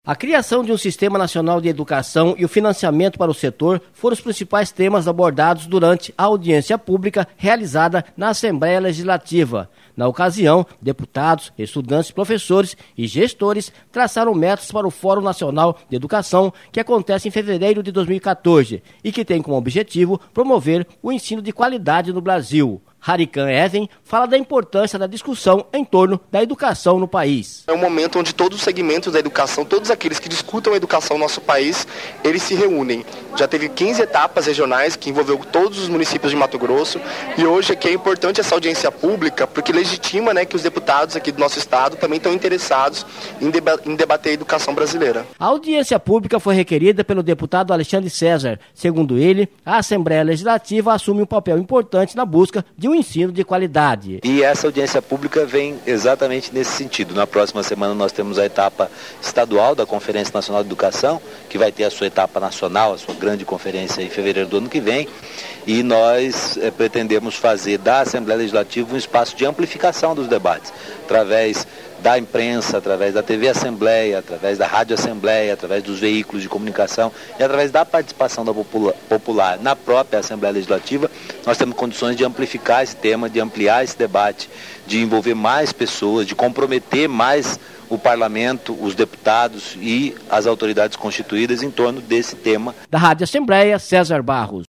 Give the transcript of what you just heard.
A criação de um Sistema Nacional de Educação e o financiamento para o setor foram os principais temas abordados durante a audiência pública realizada na Assembleia Legislativa. Na ocasião, deputados, estudantes, professores e gestores traçaram metas para o Fórum Nacional de Educação, que acontece em fevereiro de 2014 e que tem como objetivo promover o ensino de qualidade no Brasil. Harikan Even fala da importância da discussão em torno da educação no país. É um momento onde todos os segmentos da educação, todos aqueles que discutam a educação no nosso país, eles se reúnem. Já teve 15 etapas regionais que envolveu todos os municípios de Mato Grosso e hoje aqui é importante essa audiência pública porque legitima, que os deputados aqui do nosso estado também estão interessados em debater a educação brasileira. A audiência pública foi requerida pelo deputado Alexandre César. Segundo ele, a Assembleia Legislativa assume um papel importante na busca de um ensino de qualidade. E essa audiência pública vem exatamente nesse sentido. Na próxima semana nós temos a etapa estadual da Conferência Nacional de Educação, que vai ter a sua etapa nacional, a sua grande conferência em fevereiro do ano que vem, e nós pretendemos fazer da Assembleia Legislativa um espaço de amplificação dos debates, através da imprensa, através da TV Assembleia, através da Rádio Assembleia, através dos veículos de comunicação e através da participação da popular na própria Assembleia Legislativa, nós temos condições de amplificar esse tema, de ampliar esse debate, de envolver mais pessoas, de comprometer mais o parlamento, os deputados e as autoridades constituídas em torno desse tema. Da Rádio Assembleia, César Barros.